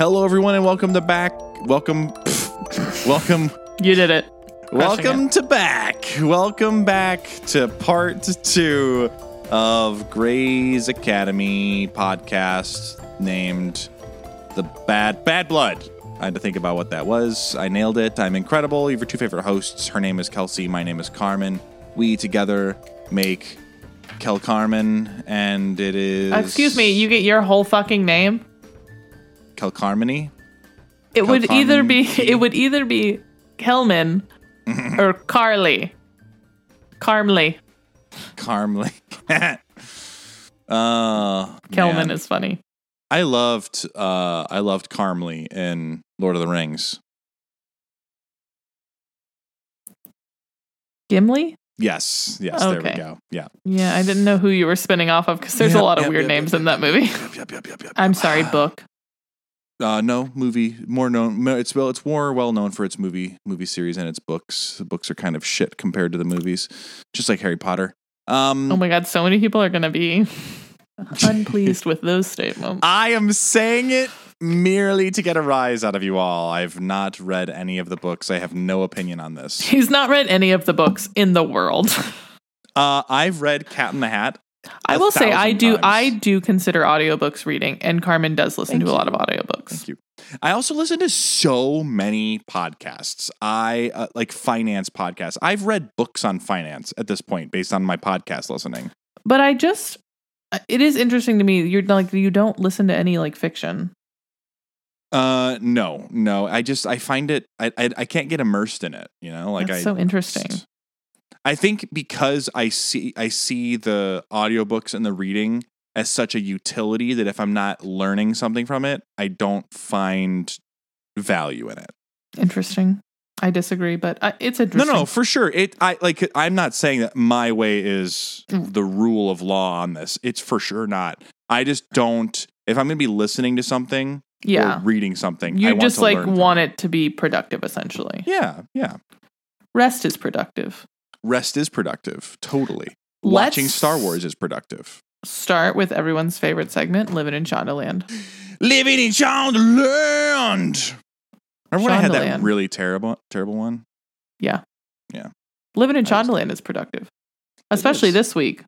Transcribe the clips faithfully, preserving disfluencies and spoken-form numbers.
Hello, everyone, and welcome to back. Welcome, welcome. You did it. Welcome it. to back. Welcome back to part two of Grey's Academy podcast named The Bad Bad Blood. I had to think about what that was. I nailed it. I'm incredible. You have your two favorite hosts. Her name is Kelsey. My name is Carmen. We together make Kel Carmen, and it is. Uh, excuse me. You get your whole fucking name. Kel Carmony. It would Carmen either be. G. It would either be Kelman or Carly. Carmly. Carmly. uh, Kelman man. is funny. I loved. Uh, I loved Carmly in Lord of the Rings. Gimli? Yes. Yes. There we Okay. go. Yeah. Yeah, I didn't know who you were spinning off of because there's Yep, a lot of yep, weird yep, names yep, in that yep, movie. Yep, yep, yep, yep, yep, I'm yep. sorry, book. Uh, no, movie. More known. It's well. It's more well known for its movie movie series and its books. The books are kind of shit compared to the movies, just like Harry Potter. Um, Oh my god, so many people are going to be unpleased with those statements. I am saying it merely to get a rise out of you all. I've not read any of the books. I have no opinion on this. He's not read any of the books in the world. Uh, I've read Cat in the Hat. I a will say I thousand do times. I do consider audiobooks reading, and Carmen does listen Thank to a you. lot of audiobooks. Thank you. I also listen to so many podcasts. I uh, like finance podcasts. I've read books on finance at this point based on my podcast listening. But I just it is interesting to me you're like you don't listen to any like fiction. Uh, no, no. I just I find it. I I, I can't get immersed in it. You know, like That's I so interesting. I think because I see I see the audiobooks and the reading as such a utility that if I'm not learning something from it, I don't find value in it. Interesting. I disagree, but I, it's No, interesting. no, for sure. It I like I'm not saying that my way is the rule of law on this. It's for sure not. I just don't if I'm going to be listening to something Yeah. or reading something, I You want just to like learn from want it to be productive essentially. Yeah, yeah. Rest is productive. Rest is productive. Totally. Let's Watching Star Wars is productive. Start with everyone's favorite segment, Living in Shondaland. Living in Shondaland. Remember when I had that Shondaland. really terrible, terrible one? Yeah. Yeah. Living in I was- Shondaland is productive. Especially is. this week.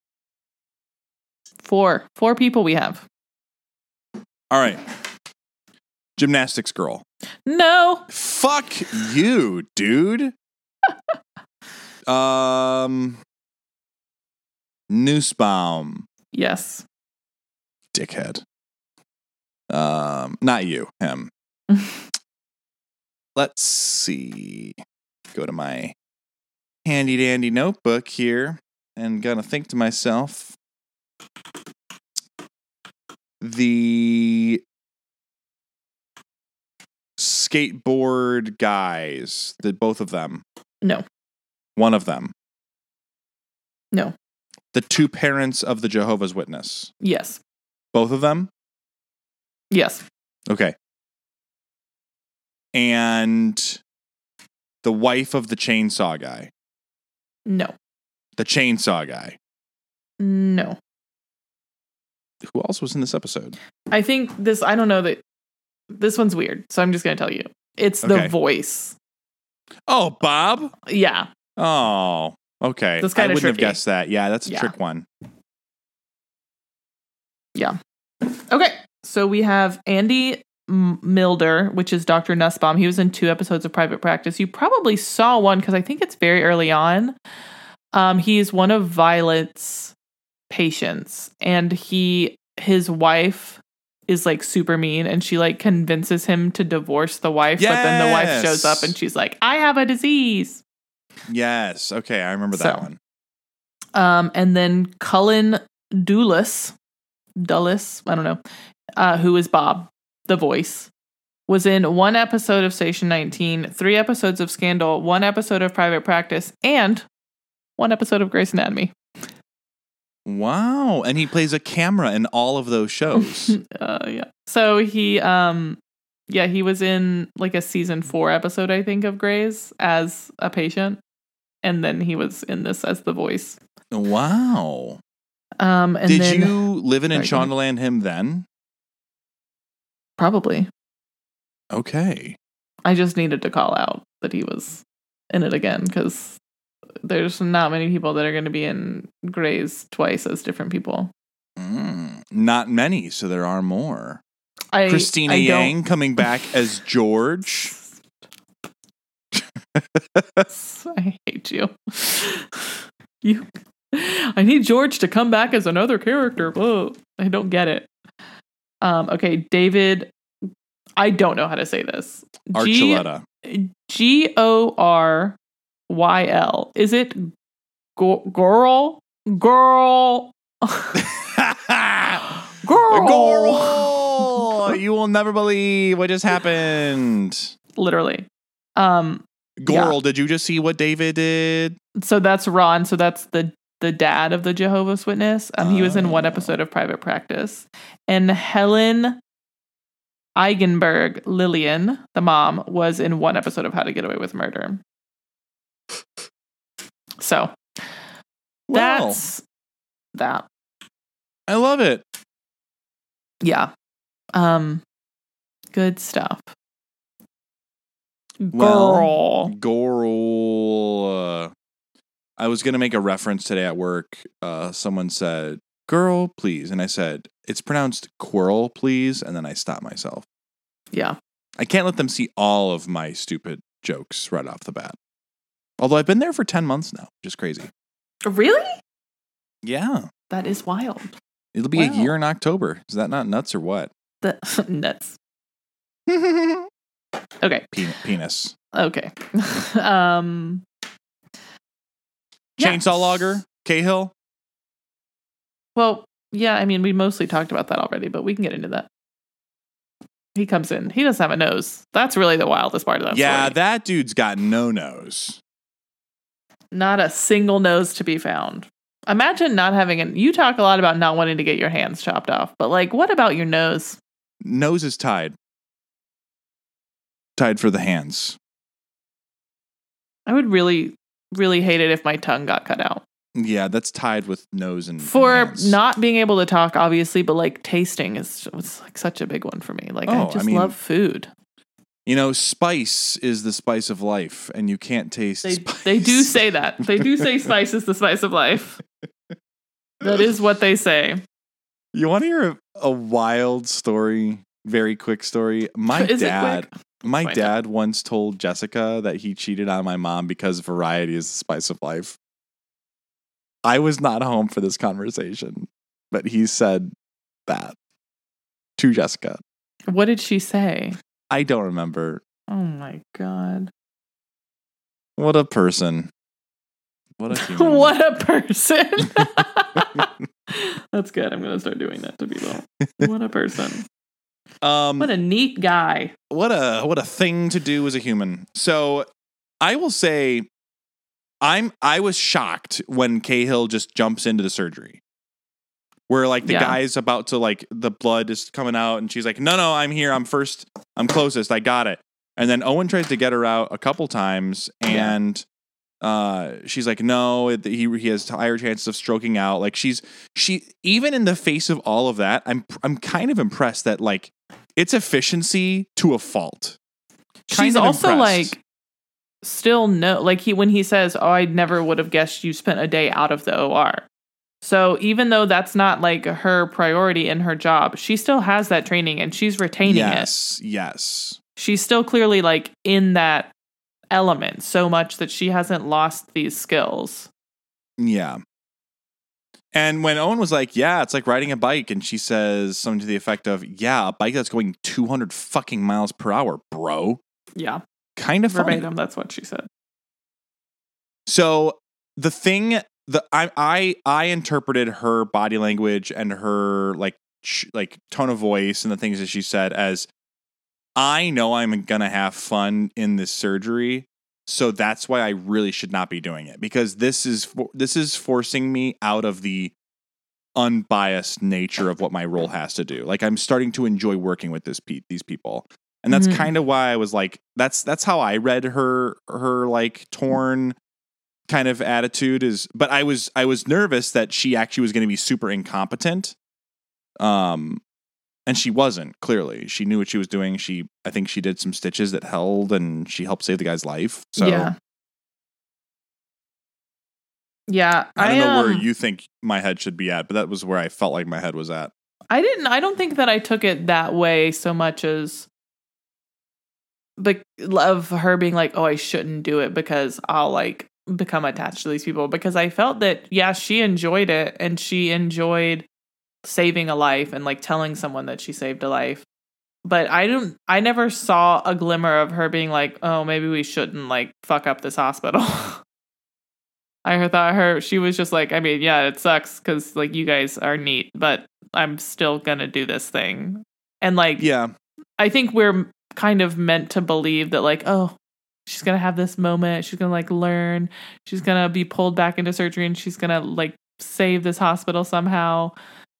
Four. Four people we have. All right. Gymnastics girl. No. Fuck you, dude. um, Nussbaum, Yes. dickhead. Um, not you, him. Let's see. Go to my handy dandy notebook here and gonna think to myself. The skateboard guys, the both of them. No. One of them. No. The two parents of the Jehovah's Witness. Yes. Both of them? Yes. Okay. And the wife of the chainsaw guy. No. The chainsaw guy. No. Who else was in this episode? I think this, I don't know that, this one's weird, so I'm just going to tell you. It's the Okay. voice. Oh, Bob? Yeah. Oh, okay. That's I kinda wouldn't have tricky. guessed that. Yeah, that's a Yeah. trick one. Yeah. Okay. So we have Andy M- Milder, which is Doctor Nussbaum. He was in two episodes of Private Practice. You probably saw one because I think it's very early on. Um, he's one of Violet's patients, and he his wife is like super mean, and she like convinces him to divorce the wife. But then the wife Yes. shows up, and she's like, "I have a disease." Yes. Okay, I remember that So. one. Um, and then Cullen Dulles, Dulles, I don't know, uh, who is Bob, the voice, was in one episode of Station nineteen, three episodes of Scandal, one episode of Private Practice, and one episode of Grey's Anatomy. Wow. And he plays a camera in all of those shows. uh, yeah. So he, um, yeah, he was in like a season four episode, I think, of Grey's as a patient, and then he was in this as the voice. Wow. Um, and Did then, you live in Sorry, go ahead. Shondaland him then? Probably. Okay. I just needed to call out that he was in it again because there's not many people that are going to be in Grey's twice as different people. Mm, not many, so there are more. I, Christina I Yang don't... coming back as George. I hate you. You. I need George to come back as another character. Whoa, I don't get it. Um. Okay, David. I don't know how to say this. Archuleta. G O R Y L. Is it go- girl? Girl. Girl. Girl. You will never believe what just happened. Literally. Um. Goral, yeah. Did you just see what David did? So that's Ron. So that's the the dad of the Jehovah's Witness. Um, he was in one Oh. episode of Private Practice. And Helen Eigenberg, Lillian, the mom, was in one episode of How to Get Away with Murder. So Well, that's that. I love it. Yeah. Um. Good stuff. Well, Girl. Goral. Uh, I was going to make a reference today at work. Uh, someone said, girl, please. And I said, it's pronounced quirl, please. And then I stopped myself. Yeah. I can't let them see all of my stupid jokes right off the bat. Although I've been there for ten months now, which is crazy. Really? Yeah. That is wild. It'll be Wow. a year in October. Is that not nuts or what? The nuts. Okay. Pen- penis. Okay. um. Chainsaw yeah. Logger, Cahill. Well, yeah. I mean, we mostly talked about that already, but we can get into that. He comes in. He doesn't have a nose. That's really the wildest part of that Yeah, story. that dude's got no nose. Not a single nose to be found. Imagine not having an. You talk a lot about not wanting to get your hands chopped off, but like, what about your nose? Nose is tied. Tied for the hands. I would really, really hate it if my tongue got cut out. Yeah, that's tied with nose and For and hands. not being able to talk, obviously, but like tasting is was like such a big one for me. Like, Oh, I I just mean, love food. You know, spice is the spice of life, and you can't taste They spice. they do say that. They do say spice is the spice of life. That is what they say. You want to hear a, a wild story? Very quick story. My Is it dad, quick? my Find dad once told Jessica that he cheated on my mom because variety is the spice of life. I was not home for this conversation, but he said that to Jessica. What did she say? I don't remember. Oh my god. What a person. What a human. What a person. That's good. I'm going to start doing that to people. What a person. Um, What a neat guy. what a what a thing to do as a human. So I will say I'm I was shocked when Cahill just jumps into the surgery. Where like the Yeah. guy's about to like the blood is coming out and she's like, no, no, I'm here. I'm first. I'm closest. I got it. And then Owen tries to get her out a couple times and uh, she's like, no, it, he he has higher chances of stroking out. Like she's she even in the face of all of that, I'm I'm kind of impressed that like it's efficiency to a fault. Kind She's of also impressed. like still no like he when he says, "Oh, I never would have guessed you spent a day out of the O R." So even though that's not like her priority in her job, she still has that training and she's retaining yes, it. yes. She's still clearly like in that element so much that she hasn't lost these skills. Yeah. And when Owen was like, yeah, it's like riding a bike, and she says something to the effect of, yeah, a bike that's going two hundred fucking miles per hour, bro. Yeah. Kind of funny. Verbatim, that's what she said. So the thing the I I I interpreted her body language and her like ch- like tone of voice and the things that she said as, I know I'm gonna have fun in this surgery, so that's why I really should not be doing it, because this is for, this is forcing me out of the unbiased nature of what my role has to do. Like I'm starting to enjoy working with this pe- these people, and that's Mhm. kind of why I was like, that's that's how I read her her like torn kind of attitude is. But I was I was nervous that she actually was going to be super incompetent. Um. And she wasn't, clearly. She knew what she was doing. She, I think she did some stitches that held, and she helped save the guy's life. So yeah. Yeah. I don't I, know um, where you think my head should be at, but that was where I felt like my head was at. I didn't, I don't think that I took it that way so much as the of her being like, oh, I shouldn't do it because I'll like become attached to these people. Because I felt that, yeah, she enjoyed it and she enjoyed saving a life and like telling someone that she saved a life. But I don't, I never saw a glimmer of her being like, oh, maybe we shouldn't like fuck up this hospital. I thought her, she was just like, I mean, yeah, it sucks because like you guys are neat, but I'm still gonna do this thing. And like, Yeah. I think we're kind of meant to believe that like, oh, she's gonna have this moment. She's gonna like learn. She's gonna be pulled back into surgery and she's gonna like save this hospital somehow.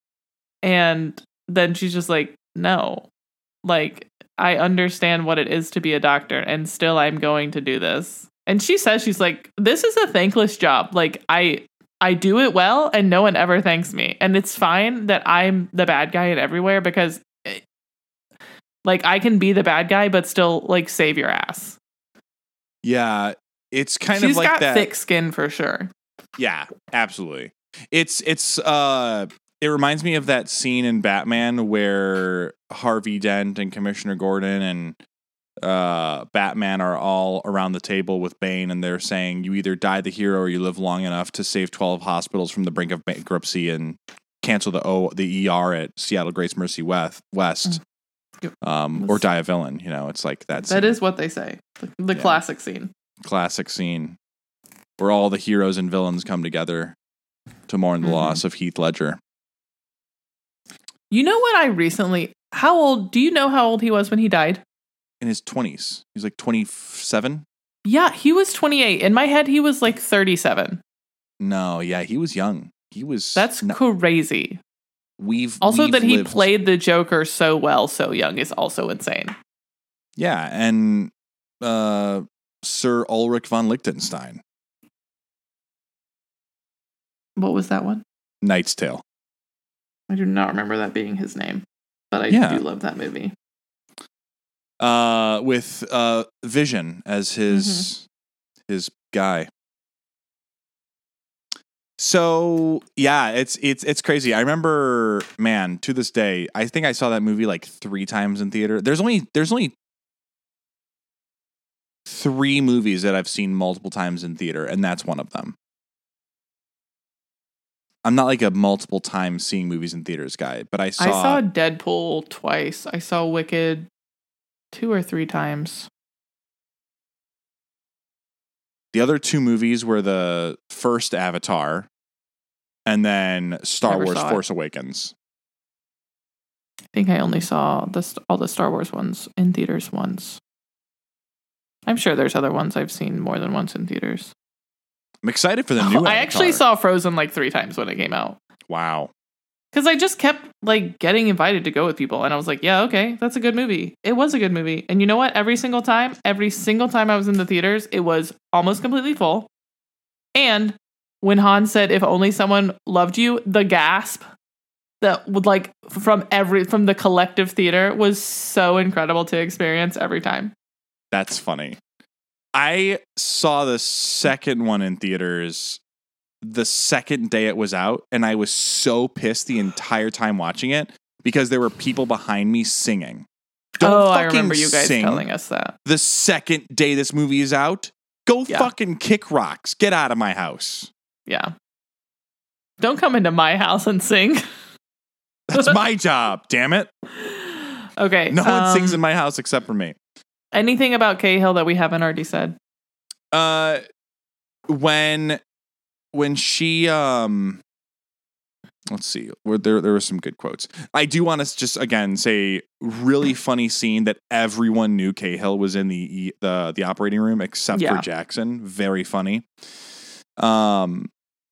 And then she's just like, no, like, I understand what it is to be a doctor and still I'm going to do this. And she says, she's like, this is a thankless job. Like, I I do it well and no one ever thanks me. And it's fine that I'm the bad guy in everywhere because, it, like, I can be the bad guy, but still, like, save your ass. Yeah. It's kind She's of like got that. thick skin for sure. Yeah, absolutely. It's, it's, uh, it reminds me of that scene in Batman where Harvey Dent and Commissioner Gordon and uh, Batman are all around the table with Bane, and they're saying, you either die the hero or you live long enough to save twelve hospitals from the brink of bankruptcy and cancel the O the E R at Seattle Grace Mercy West, West um, or die a villain. You know, it's like that. That is what they say. The, the Yeah. classic scene. Classic scene where all the heroes and villains come together to mourn the Mhm. loss of Heath Ledger. You know what I recently, how old, do you know how old he was when he died? In his twenties. He's like twenty-seven? Yeah, he was twenty-eight. In my head, he was like thirty-seven. No, yeah, he was young. He was. That's no, crazy. we've Also, we've that he lived- played the Joker so well, so young is also insane. Yeah, and uh, Sir Ulrich von Liechtenstein, What was that one? Knight's Tale. I do not remember that being his name, but I Yeah. do love that movie. Uh, with uh, Vision as his Mm-hmm. his guy. So yeah, it's it's it's crazy. I remember, man, to this day, I think I saw that movie like three times in theater. There's only there's only three movies that I've seen multiple times in theater, and that's one of them. I'm not like a multiple times seeing movies in theaters guy, but I saw I saw Deadpool twice. I saw Wicked two or three times. the other two movies were the first Avatar and then Star Never Wars saw it. Force Awakens. I think I only saw the, all the Star Wars ones in theaters once. I'm sure there's other ones I've seen more than once in theaters. I'm excited for the new I actually Avatar. saw Frozen like three times when it came out. Wow. Because I just kept like getting invited to go with people. And I was like, yeah, okay, that's a good movie. It was a good movie. And you know what? Every single time, every single time I was in the theaters, it was almost completely full. And when Han said, if only someone loved you, the gasp that would like from every, from the collective theater was so incredible to experience every time. That's funny. I saw the second one in theaters the second day it was out, and I was so pissed the entire time watching it because there were people behind me singing. Don't oh, fucking I remember you guys sing telling us that. the second day this movie is out. Go Yeah. fucking kick rocks. Get out of my house. Yeah. Don't come into my house and sing. That's my job, damn it. Okay. No one um, sings in my house except for me. Anything about Cahill that we haven't already said? Uh, when when she um, let's see, where there there were some good quotes. I do want to just again say really funny scene that everyone knew Cahill was in the the the operating room except Yeah. for Jackson. Very funny. Um,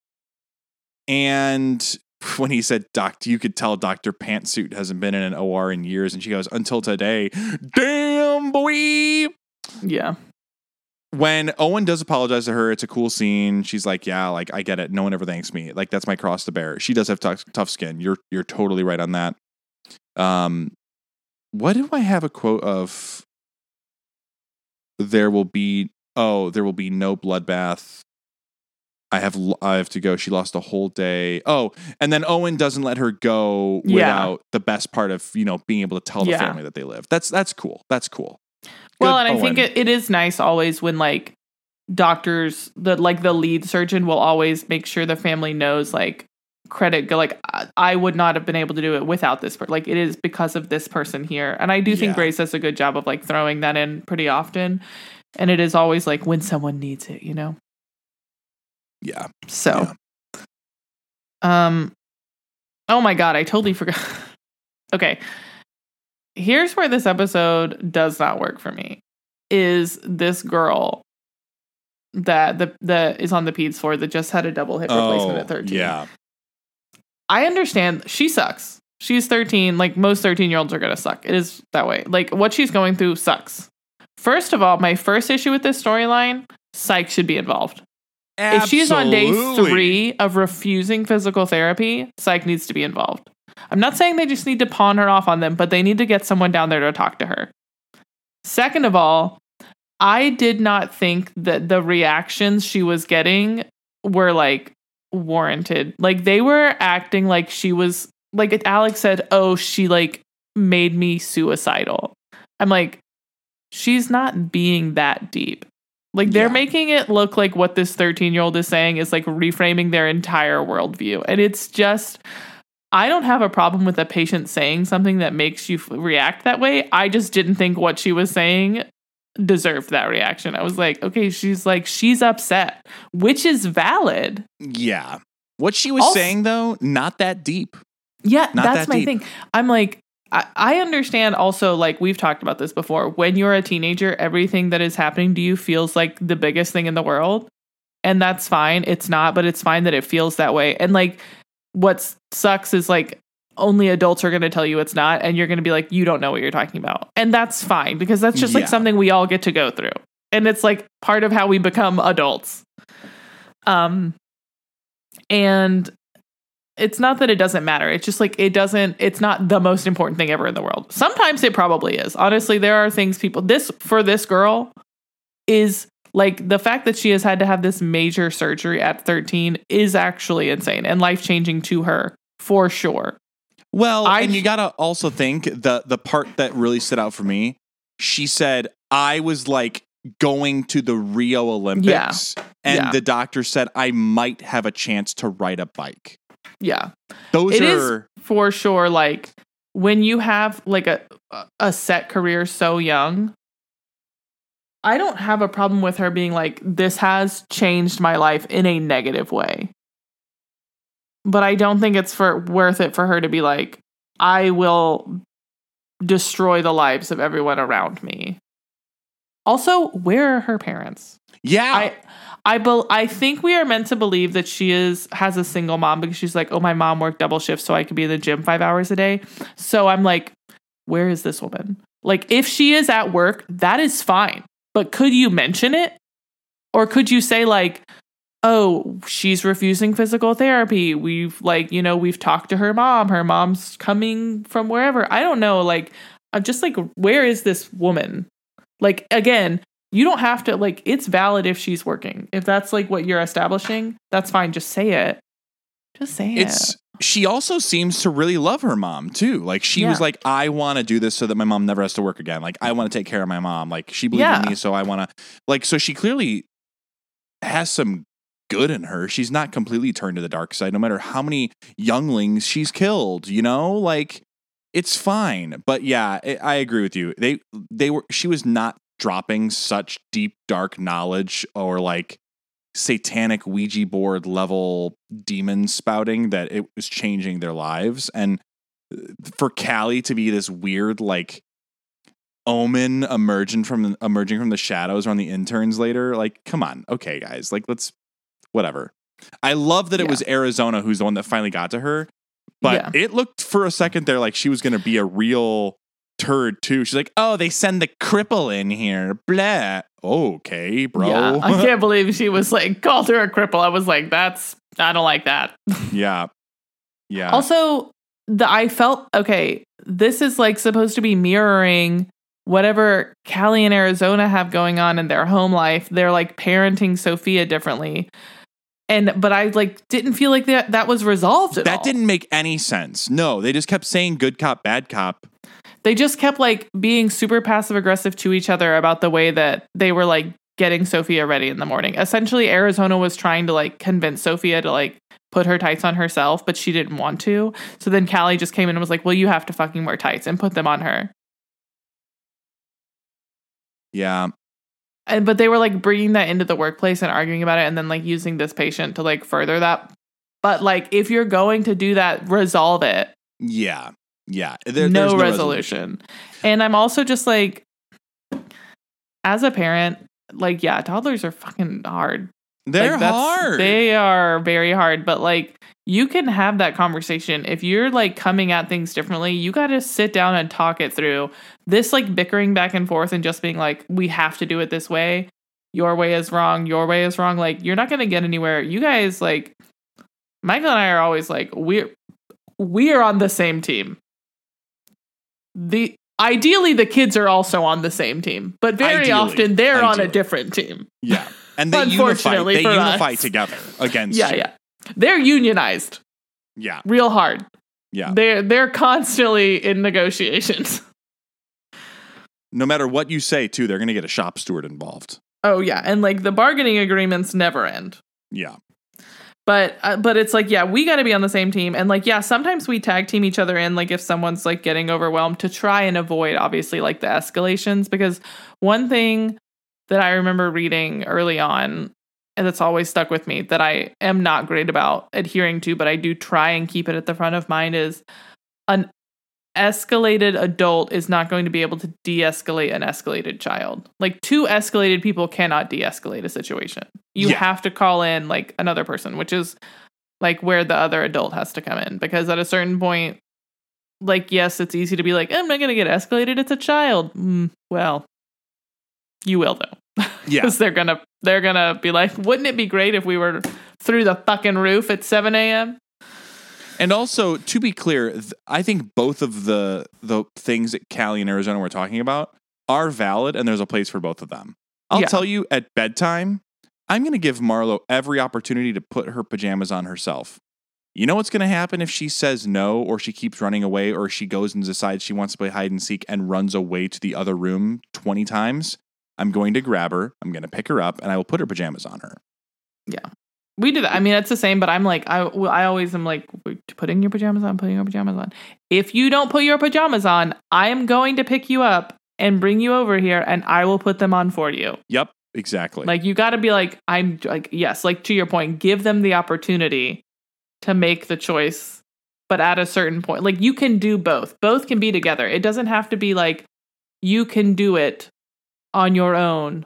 and when he said, "Doc, you could tell Doctor Pantsuit hasn't been in an O R in years," and she goes, "Until today." Damn boy. Yeah. When Owen does apologize to her, it's a cool scene. She's like, yeah, like, I get it. No one ever thanks me. Like, that's my cross to bear. She does have tough, tough skin. You're you're totally right on that. Um, what do I have a quote of? There will be oh, there will be no bloodbath. I have I have to go. She lost a whole day. Oh, and then Owen doesn't let her go Yeah. without the best part of, you know, being able to tell the Yeah. family that they live. That's that's cool. That's cool. Well, Good, and I think Owen. it, it is nice always when like doctors, the like the lead surgeon will always make sure the family knows like credit go like I, I would not have been able to do it without this person. Like it is because of this person here. And I do think Yeah. Grace does a good job of like throwing that in pretty often. And it is always like when someone needs it, you know? Yeah. So um oh my god, I totally forgot. Okay. Here's where this episode does not work for me. Is this girl that the that is on the peds floor that just had a double hip replacement Oh, at thirteen. yeah. I understand she sucks. She's thirteen. Like most thirteen year olds are gonna suck. It is that way. Like what she's going through sucks. First of all, my first issue with this storyline, Psych should be involved. If she's on day Absolutely. three of refusing physical therapy, Psych needs to be involved. I'm not saying they just need to pawn her off on them, but they need to get someone down there to talk to her. Second of all, I did not think that the reactions she was getting were like warranted. Like they were acting like she was like Alex said, "Oh, she like made me suicidal." I'm like, she's not being that deep. Like they're Yeah. making it look like what this thirteen year old is saying is like reframing their entire worldview. And it's just, I don't have a problem with a patient saying something that makes you f- react that way. I just didn't think what she was saying deserved that reaction. I was like, okay, she's like, she's upset, which is valid. Yeah. What she was Also- saying, though, not that deep. Yeah, Not that's that my deep. thing. I'm like, I, I understand also, like, we've talked about this before. When you're a teenager, everything that is happening to you feels like the biggest thing in the world. And that's fine. It's not, but it's fine that it feels that way. And, like, what sucks is, like, only adults are going to tell you it's not. And you're going to be like, you don't know what you're talking about. And that's fine because that's just, like, Yeah. something we all get to go through. And it's, like, part of how we become adults. Um, and it's not that it doesn't matter. It's just like it doesn't, it's not the most important thing ever in the world. Sometimes it probably is. Honestly, there are things people, this for this girl is like the fact that she has had to have this major surgery at thirteen is actually insane and life changing to her for sure. Well, I- and you got to also think the the part that really stood out for me, she said, I was like going to the Rio Olympics and Yeah. the doctor said I might have a chance to ride a bike. Yeah. Those It is are for sure. Like when you have like a, a set career so young, I don't have a problem with her being like, this has changed my life in a negative way. But I don't think it's for worth it for her to be like, I will destroy the lives of everyone around me. Also, where are her parents? yeah. I I bel I think we are meant to believe that she is has a single mom because she's like, oh, my mom worked double shifts so I could be in the gym five hours a day. So I'm like, where is this woman? Like, if she is at work, that is fine. But could you mention it? Or could you say like, oh, she's refusing physical therapy. We've like, you know, we've talked to her mom. Her mom's coming from wherever. I don't know. Like, I'm just like, where is this woman? Like, again, you don't have to, like, it's valid if she's working. If that's, like, what you're establishing, that's fine. Just say it. Just say It's it. she also seems to really love her mom too. Like she Yeah. was like, I want to do this so that my mom never has to work again. Like I want to take care of my mom. Like she believed Yeah. in me, so I want to. Like so, she clearly has some good in her. She's not completely turned to the dark side, no matter how many younglings she's killed. You know, like it's fine. But yeah, I I agree with you. They they were. She was not dropping such deep dark knowledge or like satanic Ouija board level demon spouting that it was changing their lives. And for Callie to be this weird like omen emerging from emerging from the shadows on the interns later, like come on, okay guys, like let's whatever. I love that it Yeah. was Arizona who's the one that finally got to her, but Yeah. it looked for a second there like she was going to be a real turd too. She's like, oh, they send the cripple in here. Blah. Okay, bro. Yeah, I can't believe she was like, called her a cripple. I was like, that's, I don't like that. yeah. Yeah. Also, the I felt okay, this is like supposed to be mirroring whatever Callie and Arizona have going on in their home life. They're like parenting Sophia differently. And but I like didn't feel like that that was resolved at that all. didn't make any sense. No, they just kept saying good cop, bad cop. They just kept like being super passive aggressive to each other about the way that they were like getting Sophia ready in the morning. Essentially, Arizona was trying to like convince Sophia to like put her tights on herself, but she didn't want to. So then Callie just came in and was like, well, you have to fucking wear tights, and put them on her. Yeah. And, but they were like bringing that into the workplace and arguing about it, and then like using this patient to like further that. But like, if you're going to do that, resolve it. Yeah. Yeah. There, no, there's no resolution. resolution. And I'm also just like, as a parent, like, yeah, toddlers are fucking hard. They're like, hard. They are very hard. But like, you can have that conversation. If you're like coming at things differently, you got to sit down and talk it through. This like bickering back and forth and just being like, we have to do it this way. Your way is wrong. Your way is wrong. Like, you're not going to get anywhere. You guys, like, Michael and I are always like, we're, we're on the same team. The Ideally, the kids are also on the same team, but very Ideally. often they're Ideally. on a different team. Yeah. And they unify, Unfortunately they for unify us. together against Yeah, you. yeah. They're unionized. Yeah. Real hard. Yeah. They're they're constantly in negotiations. No matter what you say, too, they're going to get a shop steward involved. Oh, yeah. And like the bargaining agreements never end. Yeah. But uh, but it's like, yeah, we got to be on the same team. And like, yeah, sometimes we tag team each other in, like if someone's like getting overwhelmed, to try and avoid, obviously, like the escalations. Because one thing that I remember reading early on, and that's always stuck with me, that I am not great about adhering to, but I do try and keep it at the front of mind, is an escalated adult is not going to be able to de-escalate an escalated child. Like, two escalated people cannot de-escalate a situation. You Yeah. have to call in like another person, which is like where the other adult has to come in. Because at a certain point, like, yes, it's easy to be like, I'm not going to get escalated. It's a child. Mm, well, you will though. Yeah. Because they're gonna they're gonna be like, wouldn't it be great if we were through the fucking roof at seven a.m.? And also, to be clear, th- I think both of the the things that Callie and Arizona were talking about are valid, and there's a place for both of them. I'll Yeah. tell you, at bedtime, I'm going to give Marlo every opportunity to put her pajamas on herself. You know what's going to happen if she says no, or she keeps running away, or she goes and decides she wants to play hide and seek and runs away to the other room twenty times? I'm going to grab her, I'm going to pick her up, and I will put her pajamas on her. Yeah. We do that. I mean, it's the same, but I'm like, I, I always am like, putting your pajamas on, putting your pajamas on. If you don't put your pajamas on, I am going to pick you up and bring you over here, and I will put them on for you. Yep, exactly. Like, you got to be like, I'm like, yes, like to your point, give them the opportunity to make the choice. But at a certain point, like, you can do both. Both can be together. It doesn't have to be like, you can do it on your own,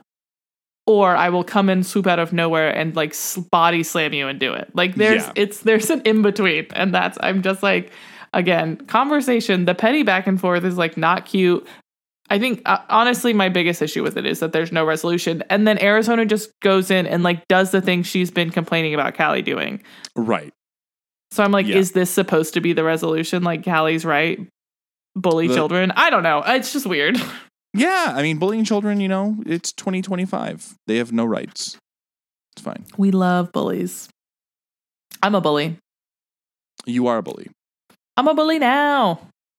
or I will come and swoop out of nowhere and like body slam you and do it. Like, there's, Yeah. it's, there's an in between. And that's, I'm just like, again, conversation, the petty back and forth is like not cute. I think, uh, honestly, my biggest issue with it is that there's no resolution. And then Arizona just goes in and like does the thing she's been complaining about Callie doing. Right. So I'm like, Yeah. is this supposed to be the resolution? Like, Callie's right. Bully The- children. I don't know. It's just weird. Yeah, I mean, bullying children, you know, it's twenty twenty-five. They have no rights. It's fine. We love bullies. I'm a bully. You are a bully. I'm a bully now.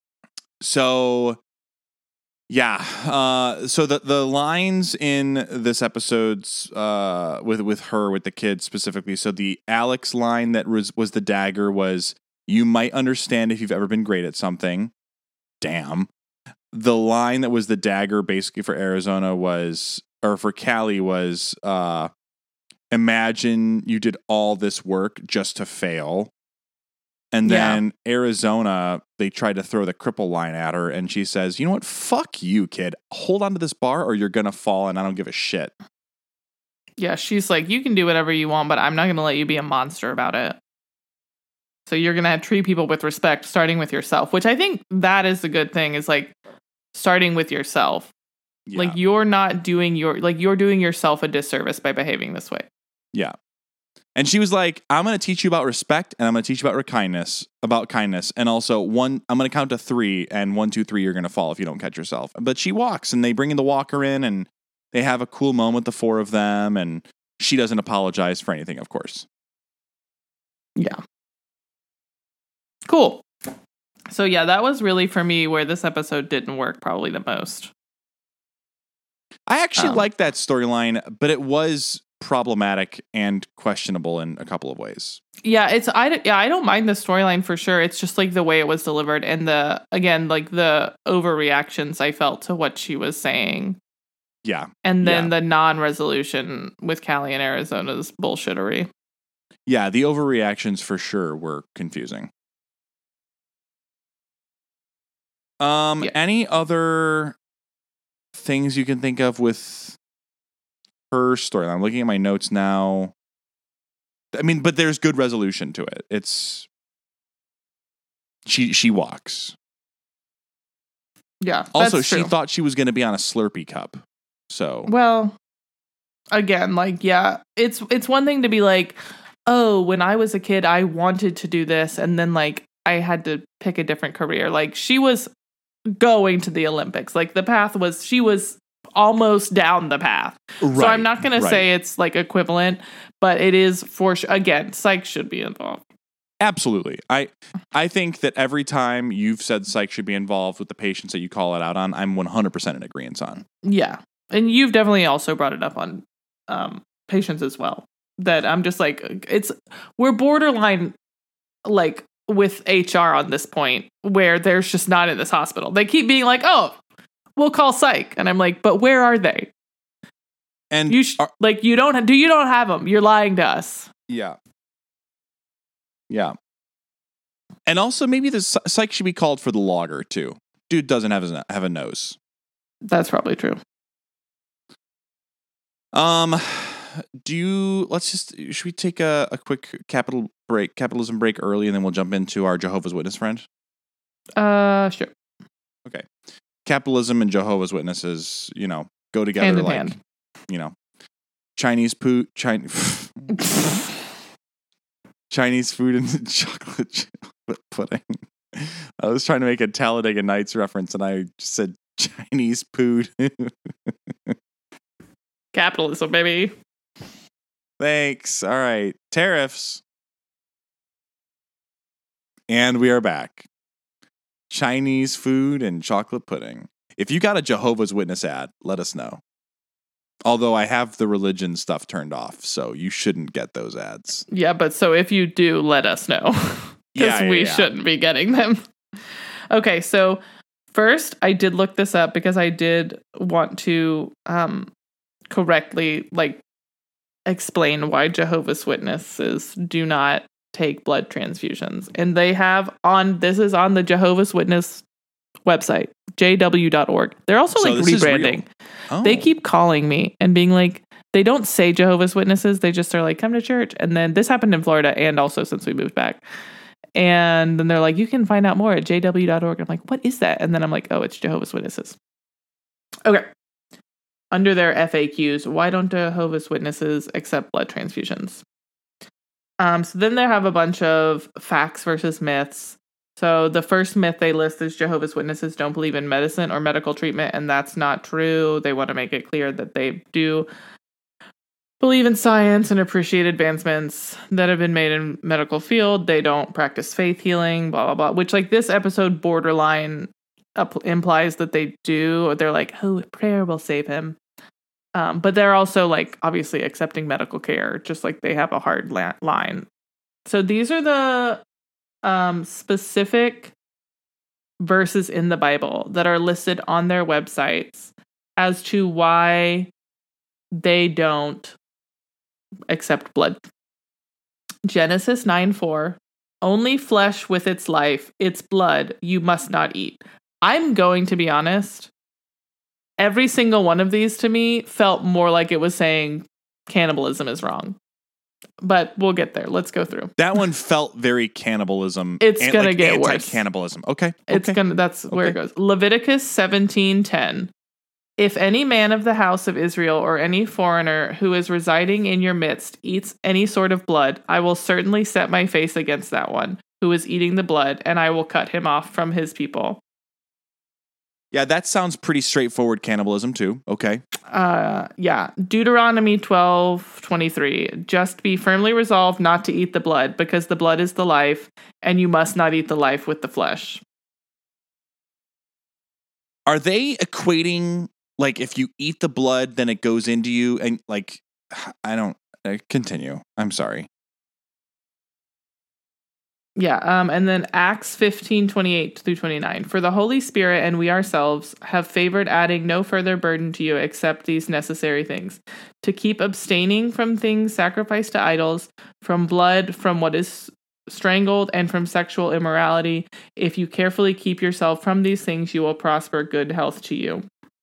So, yeah. Uh, so the the lines in this episode's uh, with with her with the kids specifically. So the Alex line that was was the dagger was, "You might understand if you've ever been great at something." Damn. The line that was the dagger basically for Arizona was, or for Callie was, uh, imagine you did all this work just to fail. And then yeah. Arizona, they tried to throw the cripple line at her, and she says, you know what? Fuck you, kid. Hold on to this bar or you're going to fall, and I don't give a shit. Yeah, she's like, you can do whatever you want, but I'm not going to let you be a monster about it. So you're going to treat people with respect, starting with yourself, which I think that is a good thing, is like starting with yourself. Yeah. Like, you're not doing your, like, you're doing yourself a disservice by behaving this way. Yeah. And she was like, I'm going to teach you about respect, and I'm going to teach you about kindness, about kindness. And also, one, I'm going to count to three, and one, two, three, you're going to fall if you don't catch yourself. But she walks, and they bring in the walker in, and they have a cool moment, the four of them, and she doesn't apologize for anything, of course. Yeah. Cool. So, yeah, that was really, for me, where this episode didn't work probably the most. I actually um, liked that storyline, but it was problematic and questionable in a couple of ways. Yeah, it's I yeah, I don't mind the storyline for sure. It's just like the way it was delivered and the again like the overreactions I felt to what she was saying. Yeah. And then yeah. the non-resolution with Callie in Arizona's bullshittery. Yeah, the overreactions for sure were confusing. Um yeah. Any other things you can think of with her storyline? I'm looking at my notes now. I mean, but there's good resolution to it. It's she she walks. Yeah. Also, that's she true. thought she was going to be on a Slurpee cup. So well, again, like yeah, it's it's one thing to be like, oh, when I was a kid, I wanted to do this, and then like I had to pick a different career. Like she was going to the Olympics. Like the path was she was almost down the path. Right, so I'm not going right. to say it's like equivalent, but it is for sure. Again, psych should be involved. Absolutely. I I think that every time you've said psych should be involved with the patients that you call it out on, I'm one hundred percent in agreement on. Yeah. And you've definitely also brought it up on um, patients as well. That I'm just like, it's, we're borderline like with H R on this point where there's just not in this hospital. They keep being like, oh, we'll call psych. And I'm like, but where are they? And you sh- are, like, you don't, do you don't have them. You're lying to us. Yeah. Yeah. And also maybe the psych should be called for the logger too. Dude doesn't have, his, have a nose. That's probably true. Um, do you, let's just, should we take a, a quick capital break, capitalism break early, and then we'll jump into our Jehovah's Witness friend? Uh, sure. Okay. Capitalism and Jehovah's Witnesses, you know, go together hand in like, hand. You know, Chinese food, Chinese, Chinese food and chocolate pudding. I was trying to make a Talladega Nights reference, and I just said Chinese food. Capitalism, baby. Thanks. All right. Tariffs. And we are back. Chinese food and chocolate pudding. If you got a Jehovah's Witness ad, let us know. Although I have the religion stuff turned off, so you shouldn't get those ads. Yeah, but so if you do, let us know. Because yeah, yeah, we yeah. shouldn't be getting them. Okay, so first, I did look this up because I did want to um, correctly like explain why Jehovah's Witnesses do not take blood transfusions. And they have on, this is on the Jehovah's Witness website, J W dot org. They're also so like rebranding. Oh. They keep calling me and being like, they don't say Jehovah's Witnesses. They just are like, come to church. And then this happened in Florida and also since we moved back. And then they're like, you can find out more at J W dot org. I'm like, what is that? And then I'm like, oh, it's Jehovah's Witnesses. Okay. Under their F A Qs, why don't Jehovah's Witnesses accept blood transfusions? Um, so then they have a bunch of facts versus myths. So the first myth they list is Jehovah's Witnesses don't believe in medicine or medical treatment, and that's not true. They want to make it clear that they do believe in science and appreciate advancements that have been made in medical field. They don't practice faith healing, blah, blah, blah, which like this episode borderline up- implies that they do. Or they're like, oh, prayer will save him. Um, but they're also like obviously accepting medical care, just like they have a hard la- line. So these are the um, specific verses in the Bible that are listed on their websites as to why they don't accept blood. Genesis nine four, only flesh with its life, its blood, you must not eat. I'm going to be honest. Every single one of these to me felt more like it was saying cannibalism is wrong. But we'll get there. Let's go through. That one felt very cannibalism. It's and, gonna like, get worse. Anti-cannibalism. Okay. It's okay. gonna. That's okay. where it goes. Leviticus seventeen ten. If any man of the house of Israel or any foreigner who is residing in your midst eats any sort of blood, I will certainly set my face against that one who is eating the blood, and I will cut him off from his people. Yeah, that sounds pretty straightforward cannibalism too. Okay. Uh, yeah. Deuteronomy twelve twenty-three. Just be firmly resolved not to eat the blood, because the blood is the life, and you must not eat the life with the flesh. Are they equating, like, if you eat the blood, then it goes into you? And, like, I don't, uh, continue. I'm sorry. Yeah, um, and then Acts fifteen twenty-eight through twenty-nine. For the Holy Spirit and we ourselves have favored adding no further burden to you except these necessary things: to keep abstaining from things sacrificed to idols, from blood, from what is strangled, and from sexual immorality. If you carefully keep yourself from these things, you will prosper. Good health to you.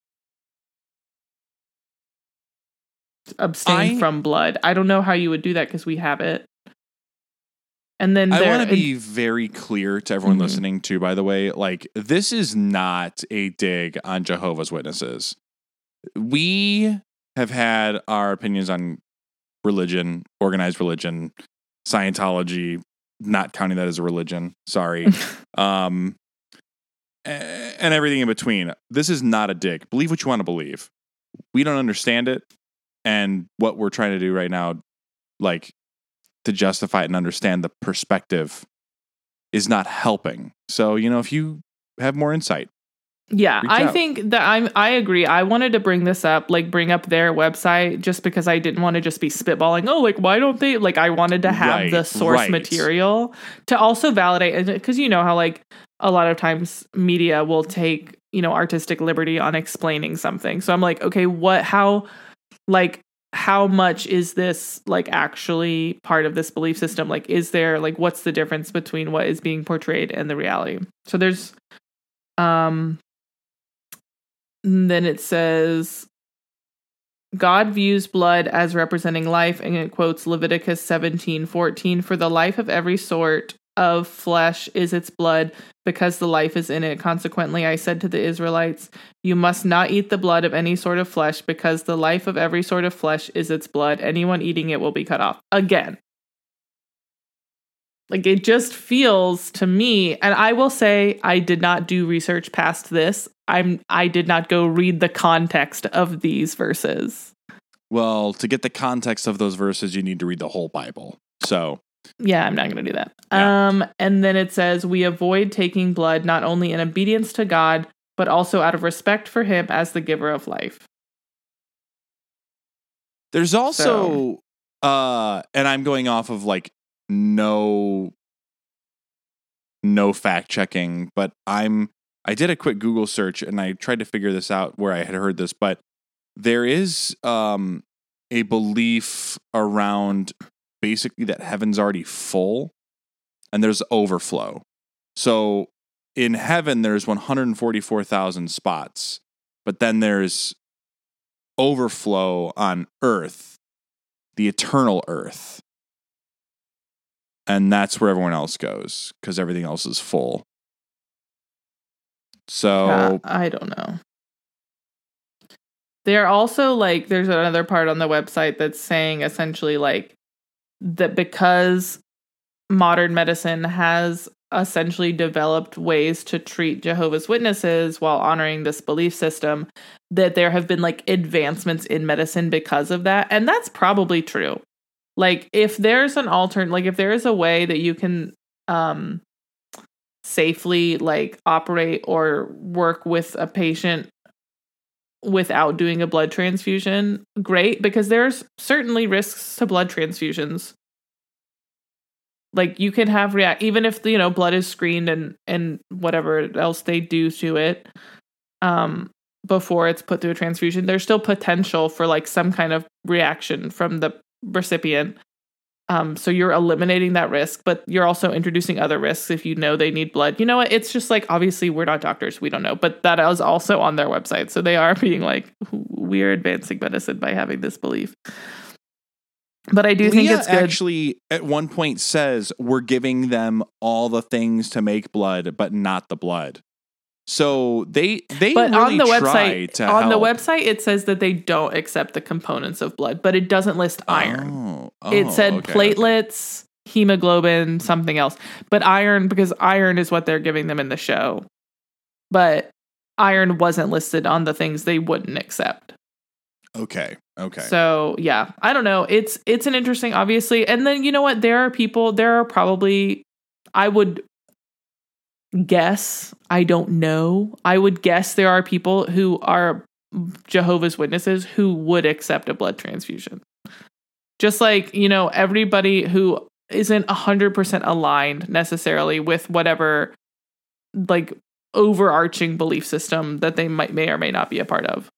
Abstain I, from blood. I don't know how you would do that because we have it. And then I there, want to be very clear to everyone mm-hmm. listening too, by the way, like, this is not a dig on Jehovah's Witnesses. We have had our opinions on religion, organized religion, Scientology, not counting that as a religion. Sorry. um, and everything in between. This is not a dig. Believe what you want to believe. We don't understand it. And what we're trying to do right now, like, to justify it and understand the perspective is not helping. So, you know, if you have more insight. Yeah, I out. think that I'm, I agree. I wanted to bring this up, like bring up their website just because I didn't want to just be spitballing. Oh, like, why don't they, like, I wanted to have right, the source right. material to also validate. Because you know how, like, a lot of times media will take, you know, artistic liberty on explaining something. So I'm like, okay, what, how, like, how much is this, like, actually part of this belief system? Like, is there, like, what's the difference between what is being portrayed and the reality? So there's, um, then it says, God views blood as representing life, and it quotes Leviticus seventeen fourteen, for the life of every sort of flesh is its blood, because the life is in it. Consequently, I said to the Israelites, you must not eat the blood of any sort of flesh, because the life of every sort of flesh is its blood. Anyone eating it will be cut off. Again. Like, it just feels to me, and I will say I did not do research past this. I'm I did not go read the context of these verses. Well, to get the context of those verses, you need to read the whole Bible. So yeah, I'm not going to do that. Yeah. Um, and then it says, we avoid taking blood not only in obedience to God, but also out of respect for him as the giver of life. There's also, so. uh, and I'm going off of, like, no, no fact checking, but I'm, I did a quick Google search and I tried to figure this out where I had heard this, but there is um, a belief around basically that heaven's already full and there's overflow. So in heaven, there's one hundred forty-four thousand spots, but then there's overflow on earth, the eternal earth. And that's where everyone else goes because everything else is full. So uh, I don't know. They're also like, there's another part on the website that's saying essentially like that because modern medicine has essentially developed ways to treat Jehovah's Witnesses while honoring this belief system, that there have been like advancements in medicine because of that. And that's probably true. Like if there's an alternate, like if there is a way that you can um, safely like operate or work with a patient without doing a blood transfusion, great, because there's certainly risks to blood transfusions. Like you can have react, even if, you know, blood is screened and, and whatever else they do to it um, before it's put through a transfusion, there's still potential for like some kind of reaction from the recipient. Um, so you're eliminating that risk, but you're also introducing other risks if you know they need blood. You know what? It's just like, obviously we're not doctors. We don't know, but that is also on their website. So they are being like, we're advancing medicine by having this belief. But I do think Leah it's good. Actually, at one point says we're giving them all the things to make blood, but not the blood. So they they but really on the try website to on help. the website it says that they don't accept the components of blood, but it doesn't list iron. Oh, oh, it said okay, platelets, okay. hemoglobin, something else. But iron, because iron is what they're giving them in the show. But iron wasn't listed on the things they wouldn't accept. Okay. Okay. So yeah, I don't know. It's it's an interesting, obviously. And then you know what? There are people. There are probably. I would guess. I don't know. I would guess there are people who are Jehovah's Witnesses who would accept a blood transfusion. Just like, you know, everybody who isn't one hundred percent aligned necessarily with whatever, like, overarching belief system that they might may or may not be a part of.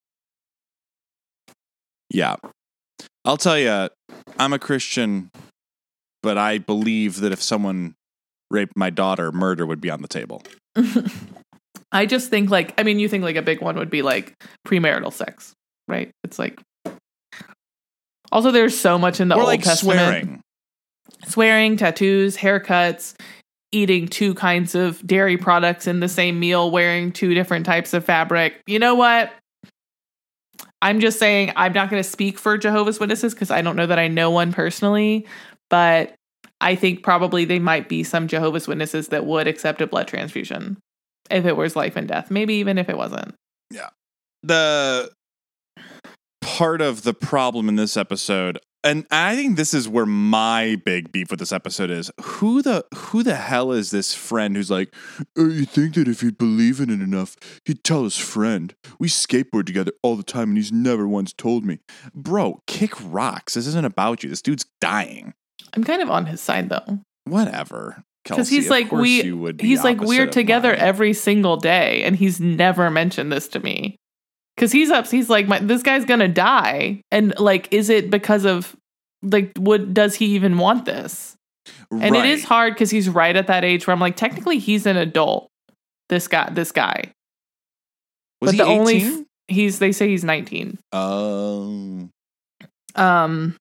Yeah. I'll tell you, I'm a Christian, but I believe that if someone raped my daughter, murder would be on the table. I just think, like, I mean, you think like a big one would be like premarital sex, right? It's like, also there's so much in the or Old like Testament. Swearing. Swearing, tattoos, haircuts, eating two kinds of dairy products in the same meal, wearing two different types of fabric. You know what? I'm just saying, I'm not going to speak for Jehovah's Witnesses because I don't know that I know one personally, but I think probably they might be some Jehovah's Witnesses that would accept a blood transfusion if it was life and death, maybe even if it wasn't. Yeah. The part of the problem in this episode, and I think this is where my big beef with this episode is, who the who the hell is this friend who's like, oh, you think that if he'd believe in it enough, he'd tell his friend. We skateboard together all the time and he's never once told me. Bro, kick rocks. This isn't about you. This dude's dying. I'm kind of on his side though. Whatever. Because he's like, we, he's like, we're together mine. every single day, and he's never mentioned this to me. Because he's up, he's like, my, this guy's gonna die, and like, is it because of like, what does he even want this? And right. It is hard because he's right at that age where I'm like, technically, he's an adult. This guy, this guy. Was but he the eighteen? Only he's they say he's nineteen. Oh. Um.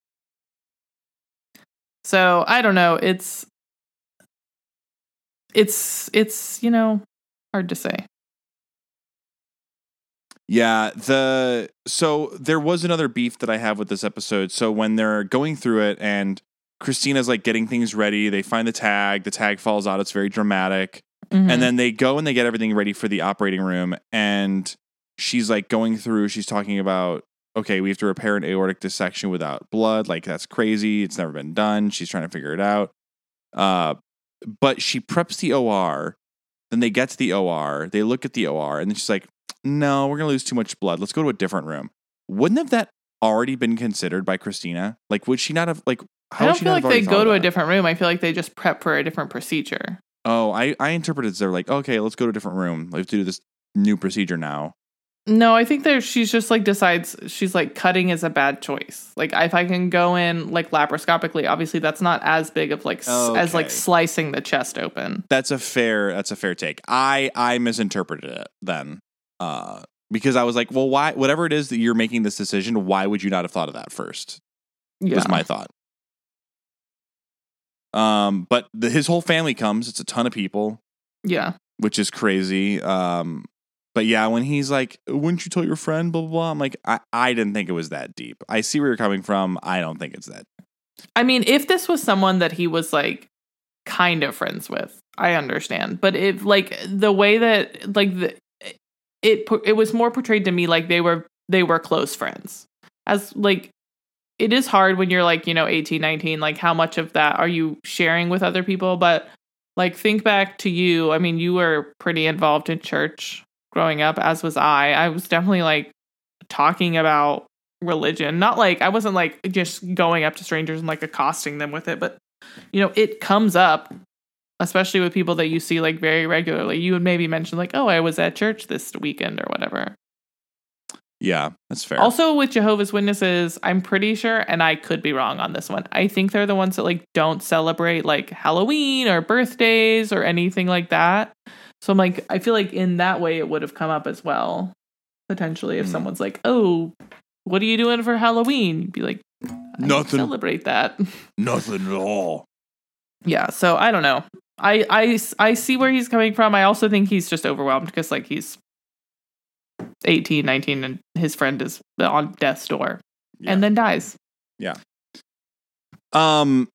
So I don't know. It's. It's, it's, you know, hard to say. Yeah, the so there was another beef that I have with this episode. So when they're going through it and Christina's like getting things ready, they find the tag, the tag falls out, it's very dramatic. Mm-hmm. And then they go and they get everything ready for the operating room, and she's like going through, she's talking about, okay, we have to repair an aortic dissection without blood, like that's crazy, it's never been done. She's trying to figure it out. Uh But she preps the O R. Then they get to the O R. They look at the O R. And then she's like, no, we're going to lose too much blood. Let's go to a different room. Wouldn't have that already been considered by Christina? Like, would she not have, like, how I don't she feel not like they go to that? a different room. I feel like they just prep for a different procedure. Oh, I, I interpreted as they're like, okay, let's go to a different room. We have to do this new procedure now. No, I think that she's just like decides she's like cutting is a bad choice. Like if I can go in like laparoscopically, obviously that's not as big of like okay. as like slicing the chest open. That's a fair that's a fair take. I I misinterpreted it then. Uh because I was like, well, why whatever it is that you're making this decision, why would you not have thought of that first? Yeah. Was my thought. Um but the, his whole family comes, it's a ton of people. Yeah. Which is crazy. Um But yeah, when he's like, wouldn't you tell your friend, blah, blah, blah. I'm like, I, I didn't think it was that deep. I see where you're coming from. I don't think it's that. I mean, if this was someone that he was like kind of friends with, I understand. But if like the way that like the, it, it was more portrayed to me like they were, they were close friends. As like, it is hard when you're like, you know, eighteen, nineteen, like how much of that are you sharing with other people? But like, think back to you. I mean, you were pretty involved in church growing up, as was I. I was definitely like talking about religion. Not like I wasn't like just going up to strangers and like accosting them with it, but you know, it comes up, especially with people that you see like very regularly. You would maybe mention like, oh, I was at church this weekend or whatever. Yeah, that's fair. Also with Jehovah's Witnesses, I'm pretty sure, and I could be wrong on this one, I think they're the ones that like don't celebrate like Halloween or birthdays or anything like that. So I'm like, I feel like in that way it would have come up as well, potentially, if mm. someone's like, oh, what are you doing for Halloween? You'd be like, I nothing. Celebrate that. Nothing at all. Yeah, so I don't know. I, I, I see where he's coming from. I also think he's just overwhelmed because like he's eighteen, nineteen, and his friend is on death's door Yeah. and then dies. Yeah. Um,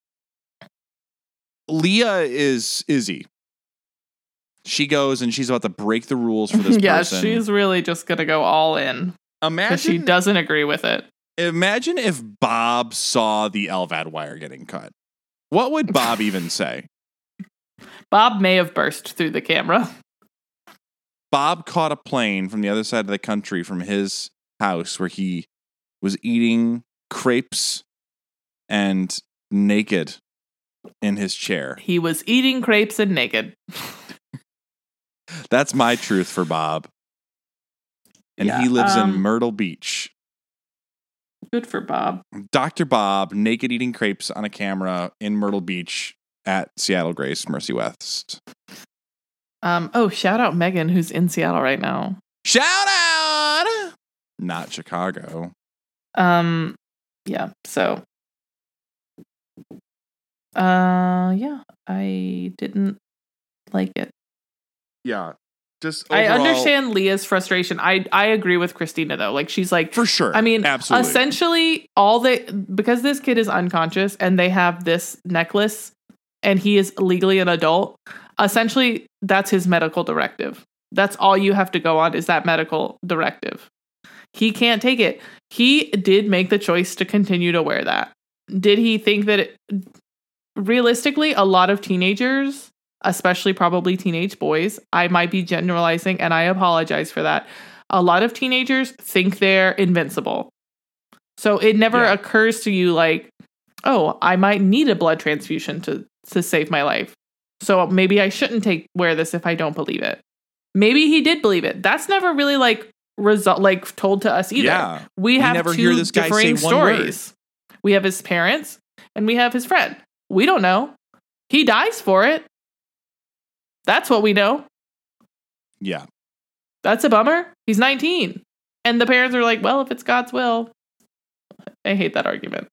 Leah is Izzy. She goes and she's about to break the rules for this yeah, person. she's really just going to go all in because Imagine she doesn't agree with it. Imagine if Bob saw the L V A D wire getting cut. What would Bob even say? Bob may have burst through the camera. Bob caught a plane from the other side of the country from his house where he was eating crepes and naked in his chair. He was eating crepes and naked. That's my truth for Bob. And Yeah, he lives um, in Myrtle Beach. Good for Bob. Doctor Bob, naked eating crepes on a camera in Myrtle Beach at Seattle Grace Mercy West. Um. Oh, shout out Megan, who's in Seattle right now. Shout out! Not Chicago. Um. Yeah. So. Uh. Yeah. I didn't like it. Yeah. Just I overall- understand Leah's frustration. I I agree with Christina though. Like she's like For sure. I mean, absolutely. essentially all they because this kid is unconscious and they have this necklace and he is legally an adult. Essentially, that's his medical directive. That's all you have to go on is that medical directive. He can't take it. He did make the choice to continue to wear that. Did he think that it, realistically, a lot of teenagers, especially probably teenage boys, I might be generalizing and I apologize for that. A lot of teenagers think they're invincible. So it never Yeah. occurs to you like, oh, I might need a blood transfusion to, to save my life. So maybe I shouldn't take wear this if I don't believe it. Maybe he did believe it. That's never really like result like told to us either. Yeah. We We have never two hear this guy differing say one word. stories. We have his parents and we have his friend. We don't know. He dies for it. That's what we know. Yeah. That's a bummer. He's nineteen. And the parents are like, well, if it's God's will. I hate that argument.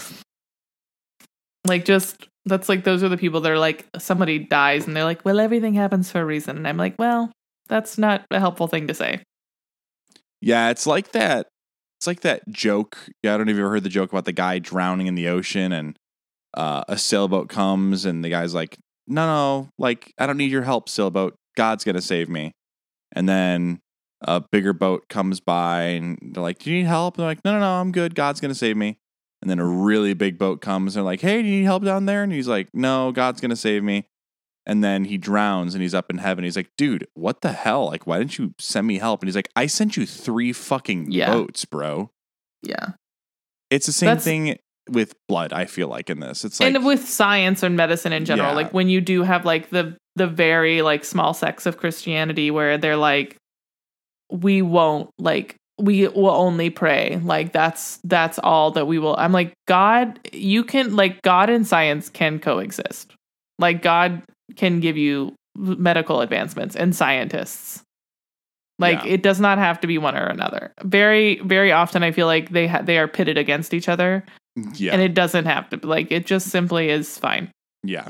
Like, just, that's like, those are the people that are like, somebody dies and they're like, well, everything happens for a reason. And I'm like, well, that's not a helpful thing to say. Yeah, it's like that. It's like that joke. Yeah, I don't know if you've ever heard the joke about the guy drowning in the ocean and uh, a sailboat comes and the guy's like, no, no, like, I don't need your help, sailboat. God's going to save me. And then a bigger boat comes by and they're like, do you need help? And they're like, no, no, no, I'm good. God's going to save me. And then a really big boat comes and they're like, hey, do you need help down there? And he's like, no, God's going to save me. And then he drowns and he's up in heaven. He's like, dude, what the hell? Like, why didn't you send me help? And he's like, I sent you three fucking Yeah. boats, bro. Yeah. It's the same That's- thing with blood, I feel like, in this. It's like, And with science and medicine in general, Yeah. like when you do have like the the very like small sects of Christianity where they're like, we won't like we will only pray. Like that's that's all that we will. I'm like, God, you can like God and science can coexist. Like God can give you medical advancements and scientists. Like Yeah. it does not have to be one or another. Very very often I feel like they ha- they are pitted against each other. yeah, And it doesn't have to be like it just simply is fine. yeah,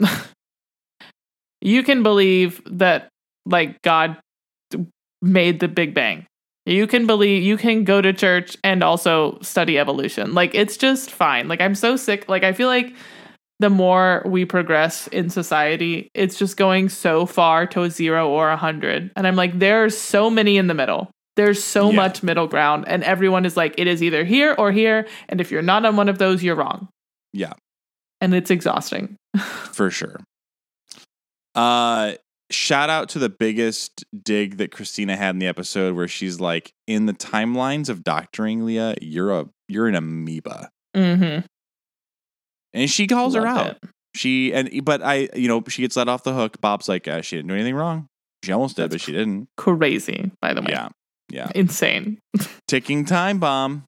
You can believe that like God made the Big Bang. You can believe you can go to church and also study evolution. Like it's just fine. Like I'm so sick. Like I feel like the more we progress in society, it's just going so far to a zero or a hundred. And I'm like, there's so many in the middle. There's so Yeah. much middle ground. And everyone is like, it is either here or here. And if you're not on one of those, you're wrong. yeah, And it's exhausting. for sure. Uh, shout out to the biggest dig that Christina had in the episode where she's like, in the timelines of doctoring Leah, you're a you're an amoeba. Mm-hmm. And she calls her Loved out. it. She and but I, you know, she gets let off the hook. Bob's like, uh, she didn't do anything wrong. She almost did, That's but she didn't. Crazy, by the way. Yeah, yeah. Insane. Ticking time bomb.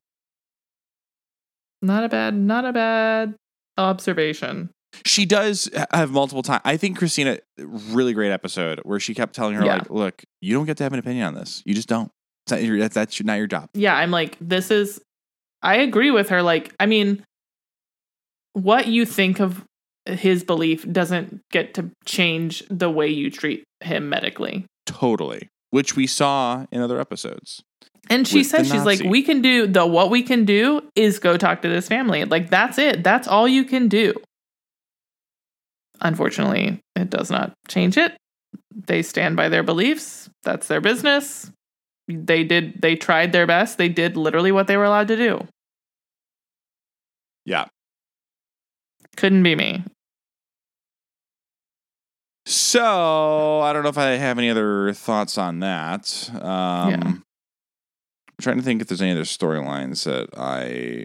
Not a bad, not a bad observation. She does have multiple times. I think Christina, really great episode where she kept telling her Yeah. like, look, you don't get to have an opinion on this. You just don't. It's not your, that's that's not your job. Yeah, I'm like, this is. I agree with her. Like, I mean, what you think of his belief doesn't get to change the way you treat him medically. Totally. Which we saw in other episodes. And she says, she's like, we can do, the what we can do is go talk to this family. Like, that's it. That's all you can do. Unfortunately, it does not change it. They stand by their beliefs. That's their business. They did, they tried their best. They did literally what they were allowed to do. Yeah. Couldn't be me. So, I don't know if I have any other thoughts on that. Um, Yeah. I'm trying to think if there's any other storylines that I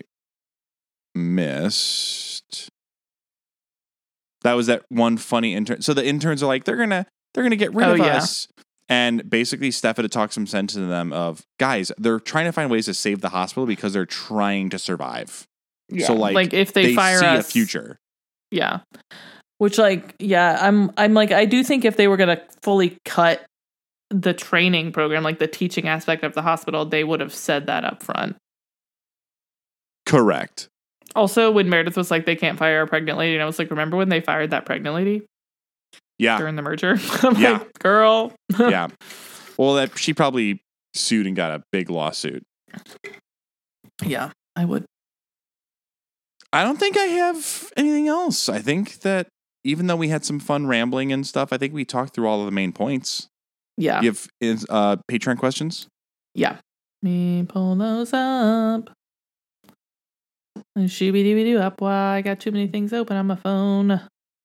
missed. That was that one funny intern. So the interns are like, they're gonna they're gonna get rid Oh, of yeah. us. And basically Steph had to talk some sense into them of, guys, they're trying to find ways to save the hospital because they're trying to survive. Yeah. So like, like if they, they fire see us, a future. Yeah. Which, like, yeah, I'm I'm like, I do think if they were gonna fully cut the training program, like the teaching aspect of the hospital, they would have said that up front. Correct. Also, when Meredith was like, they can't fire a pregnant lady, and I was like, remember when they fired that pregnant lady Yeah. during the merger? I'm Yeah. like, girl. Yeah. Well, that she probably sued and got a big lawsuit. Yeah, I would. I don't think I have anything else. I think that even though we had some fun rambling and stuff, I think we talked through all of the main points. Yeah. You have uh, Patreon questions? Yeah. Me pull those up. And shooby dooby doo up. Why I got too many things open on my phone.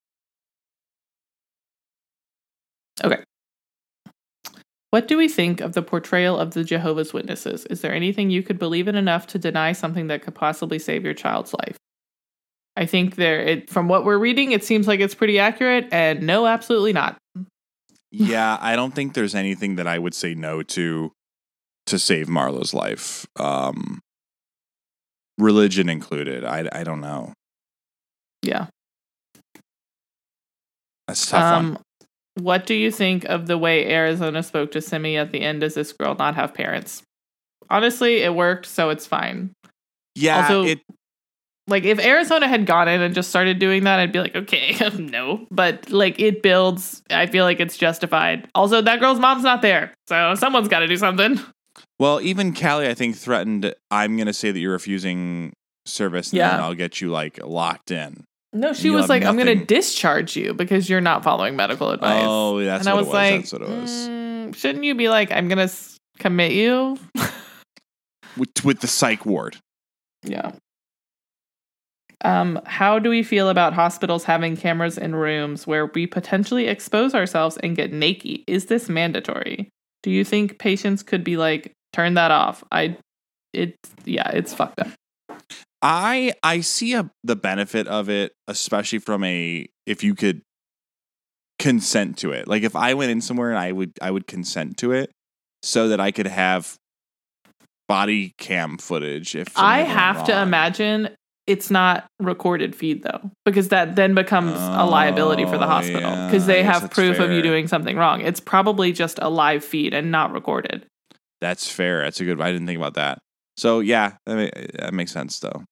Okay. What do we think of the portrayal of the Jehovah's Witnesses? Is there anything you could believe in enough to deny something that could possibly save your child's life? I think there, it, from what we're reading, it seems like it's pretty accurate, and no, absolutely not. Yeah, I don't think there's anything that I would say no to to save Marlo's life. Um, religion included. I, I don't know. Yeah. That's a tough Um, one. what do you think of the way Arizona spoke to Simi at the end? Does this girl not have parents? Honestly, it worked, so it's fine. Yeah, also, it Like, if Arizona had gone in and just started doing that, I'd be like, okay, no. But, like, it builds. I feel like it's justified. Also, that girl's mom's not there. So someone's got to do something. Well, even Callie, I think, threatened, I'm going to say that you're refusing service, and Yeah. then I'll get you, like, locked in. No, she You'll was have like, I'm going to nothing. discharge you because you're not following medical advice. Oh, that's and I what was it was. like, That's what it was. mm, shouldn't you be like, I'm going to s- commit you? With, with the psych ward. Yeah. Um, how do we feel about hospitals having cameras in rooms where we potentially expose ourselves and get naked? Is this mandatory? Do you think patients could be like, turn that off? I, it, yeah, it's fucked up. I I see a, the benefit of it, especially from a, if you could consent to it. Like if I went in somewhere and I would I would consent to it so that I could have body cam footage. If I something went have to wrong. imagine it's not recorded feed though, because that then becomes a liability for the Oh, hospital yeah, because I they guess have that's proof of you fair. doing something wrong. It's probably just a live feed and not recorded. That's fair. That's a good. I didn't think about that. So yeah, that, ma- that makes sense though.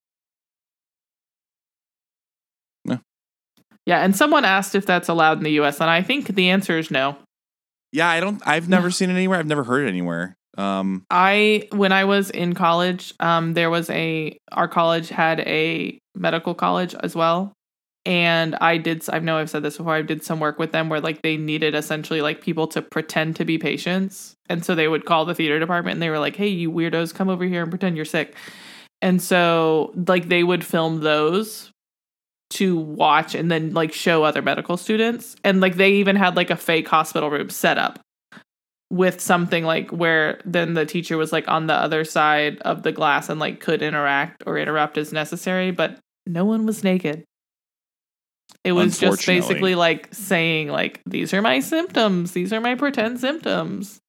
Yeah, and someone asked if that's allowed in the U S, and I think the answer is no. Yeah, I don't. I've never seen it anywhere. I've never heard it anywhere. Um, I when I was in college, um, there was a our college had a medical college as well, and I did. I know I've said this before. I did some work with them where like they needed essentially like people to pretend to be patients, and so they would call the theater department and they were like, "Hey, you weirdos, come over here and pretend you're sick," and so like they would film those to watch and then like show other medical students, and like they even had like a fake hospital room set up with something like where then the teacher was like on the other side of the glass and like could interact or interrupt as necessary, but no one was naked. It was just Unfortunately. basically like saying like, these are my symptoms. These are my pretend symptoms.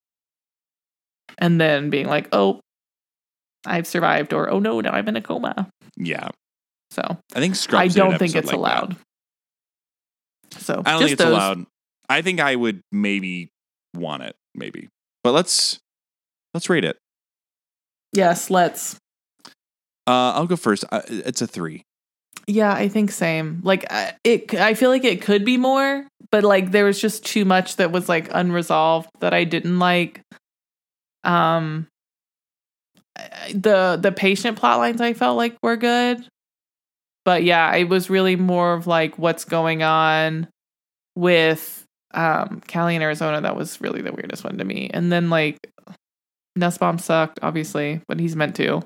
And then being like, oh, I've survived, or oh no, now I'm in a coma. yeah, So I think Scrubs. I did an don't think episode it's like allowed. that. So I don't just think it's those. allowed. I think I would maybe want it, maybe. But let's let's rate it. Yes, let's. Uh, I'll go first. Uh, it's a three. Yeah, I think same. Like I- it, I feel like it could be more, but like there was just too much that was like unresolved that I didn't like. Um, the the patient plot lines I felt like were good, but yeah, it was really more of like what's going on with um Callie in Arizona. That was really the weirdest one to me. And then like Nussbaum sucked, obviously, but he's meant to.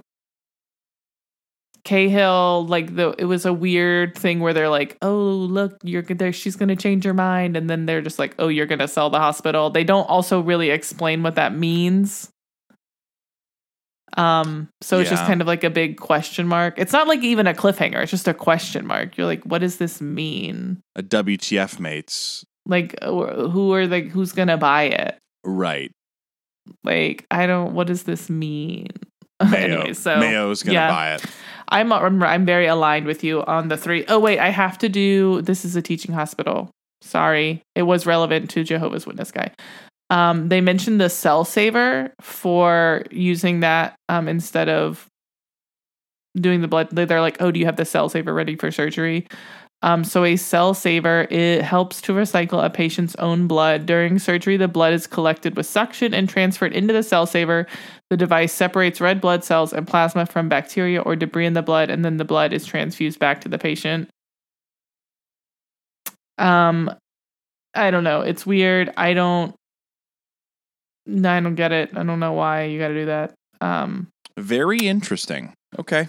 Cahill, like the it was a weird thing where they're like, "Oh, look, you're there. She's gonna change her mind," and then they're just like, "Oh, you're gonna sell the hospital." They don't also really explain what that means. Um, so it's just Yeah. kind of like a big question mark. It's not like even a cliffhanger. It's just a question mark. You're like, what does this mean? A W T F, mates. Like, who are the who's gonna buy it? Right. Like, I don't. What does this mean? Mayo. Anyway, so Mayo's gonna yeah. buy it. I'm, I'm I'm very aligned with you on the three. Oh wait, I have to do. This is a teaching hospital. Sorry, it was relevant to Jehovah's Witness guy. Um, they mentioned the cell saver for using that um, instead of doing the blood. They're like, oh, do you have the cell saver ready for surgery? Um, so a cell saver, it helps to recycle a patient's own blood. During surgery, the blood is collected with suction and transferred into the cell saver. The device separates red blood cells and plasma from bacteria or debris in the blood, and then the blood is transfused back to the patient. Um, I don't know. It's weird. I don't, I don't get it. I don't know why you got to do that. Um, Very interesting. Okay.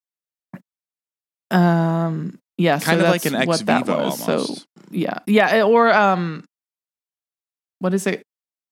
Um, yeah, Kind so of like that's an ex what that vivo was. almost. So yeah, yeah, or um, what is it?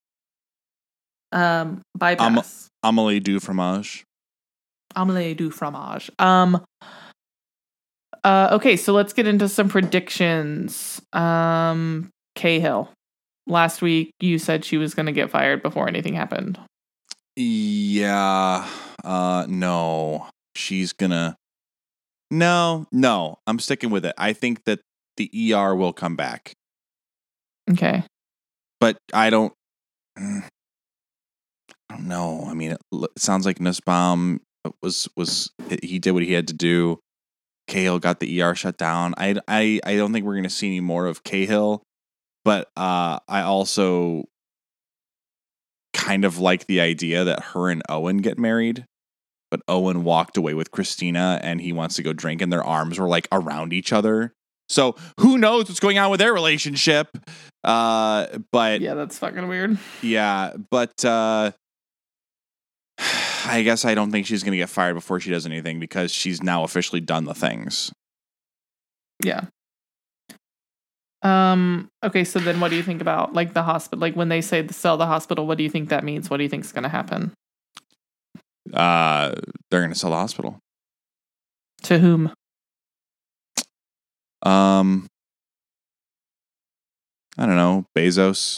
Um, bypass. Amelie du fromage. Amelie du fromage. Um. Uh. Okay, so let's get into some predictions. Um. Cahill. Last week, you said she was going to get fired before anything happened. Yeah. Uh. No. She's gonna. No. No. I'm sticking with it. I think that the E R will come back, Okay. but I don't. I don't know. I mean, it, l- it sounds like Nussbaum was was he did what he had to do. Cahill got the E R shut down. I I I don't think we're gonna see any more of Cahill, but uh, I also kind of like the idea that her and Owen get married. But Owen walked away with Christina, and he wants to go drink, and their arms were like around each other. So who knows what's going on with their relationship? Uh, but Yeah, that's fucking weird. yeah, but uh, I guess I don't think she's going to get fired before she does anything because she's now officially done the things. Yeah. Um. Okay. So then, what do you think about like the hospital? Like when they say to sell the hospital, what do you think that means? What do you think is going to happen? Uh, they're going to sell the hospital. To whom? Um, I don't know, Bezos.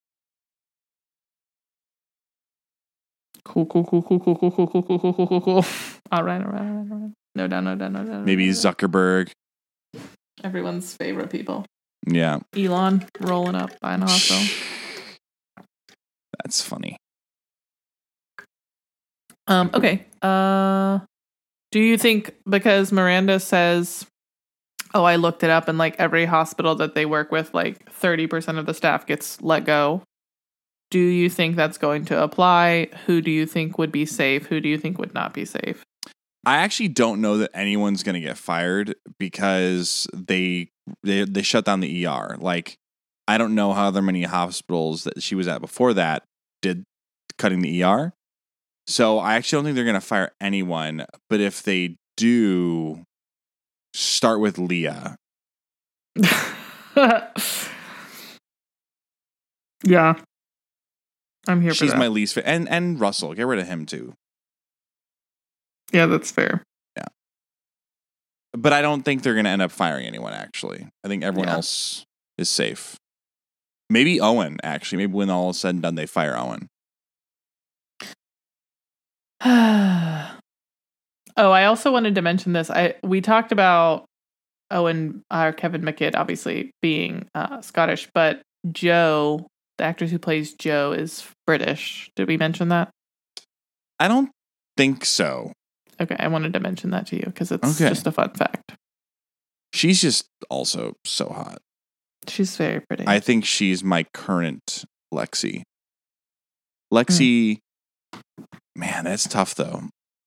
Cool. Cool. Cool. Cool. Cool. Cool. Cool. Cool. Cool. Cool. Cool. Cool. Cool. All right. All right. All right. All right. No doubt. No doubt. No doubt. Maybe Zuckerberg. Everyone's favorite people. Yeah, Elon rolling up buying a hospital. that's funny. Um. Okay. Uh. Do you think because Miranda says, "Oh, I looked it up," and like every hospital that they work with, like thirty percent of the staff gets let go. Do you think that's going to apply? Who do you think would be safe? Who do you think would not be safe? I actually don't know that anyone's going to get fired because they, they they shut down the E R. Like, I don't know how other many hospitals that she was at before that did cutting the E R. So I actually don't think they're going to fire anyone. But if they do, start with Leah. Yeah. I'm here She's for that. my least fa- and and Russell, get rid of him too. Yeah, that's fair. But I don't think they're going to end up firing anyone. Actually, I think everyone Yeah. else is safe. Maybe Owen. Actually, maybe when all is said and done, they fire Owen. Oh, I also wanted to mention this. I we talked about Owen or Kevin McKidd obviously being uh, Scottish, but Joe, the actor who plays Joe, is British. Did we mention that? I don't think so. Okay, I wanted to mention that to you because it's Okay. just a fun fact. She's just also so hot. She's very pretty. I think she's my current Lexi. Lexi, mm. man, that's tough though.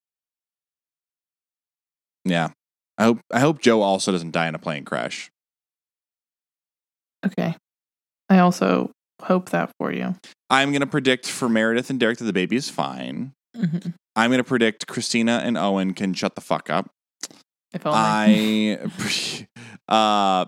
Yeah. I hope I hope Joe also doesn't die in a plane crash. Okay. I also hope that for you. I'm going to predict for Meredith and Derek that the baby is fine. Mm-hmm. I'm going to predict Christina and Owen can shut the fuck up. If only. I, uh,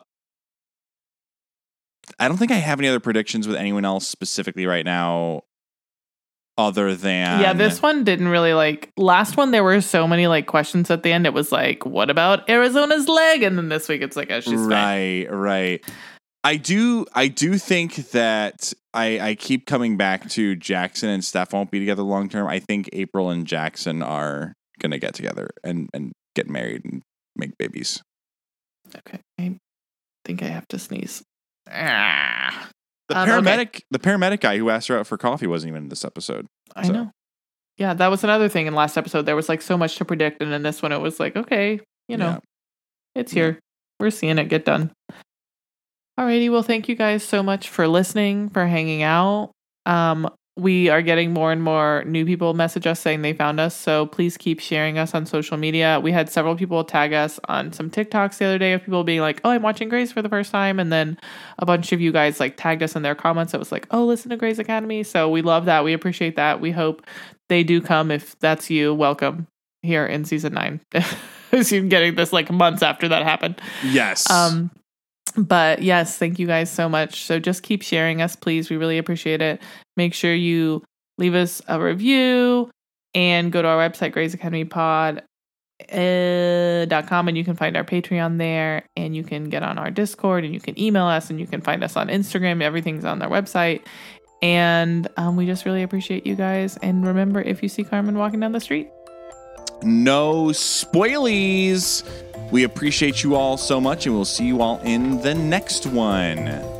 I don't think I have any other predictions with anyone else specifically right now. Other than yeah, this one didn't really like last one. There were so many like questions at the end. It was like, what about Arizona's leg? And then this week it's like, oh, she's right, fine. right. I do, I do think that I, I keep coming back to Jackson and Steph won't be together long term. I think April and Jackson are gonna get together and and get married and make babies. Okay, I think I have to sneeze. Ah. The Um, paramedic, okay. the paramedic guy who asked her out for coffee wasn't even in this episode. I so. know. Yeah, that was another thing in last episode. There was like so much to predict, and in this one, it was like, okay, you know, Yeah. it's here. Yeah. We're seeing it get done. Alrighty, well, thank you guys so much for listening, for hanging out. Um, we are getting more and more new people message us saying they found us, so please keep sharing us on social media. We had several people tag us on some TikToks the other day of people being like, oh, I'm watching Grey's for the first time, and then a bunch of you guys like tagged us in their comments. It was like, oh, listen to Grey's Academy. So we love that. We appreciate that. We hope they do come. If that's you, welcome here in season nine. As you're getting this like months after that happened. Yes. Um. But yes, thank you guys so much. So just keep sharing us, please. We really appreciate it. Make sure you leave us a review and go to our website, grays academy pod dot com, and you can find our Patreon there, and you can get on our Discord, and you can email us, and you can find us on Instagram. Everything's on their website. And um, we just really appreciate you guys. And remember, if you see Carmen walking down the street, no spoilies. We appreciate you all so much, and we'll see you all in the next one.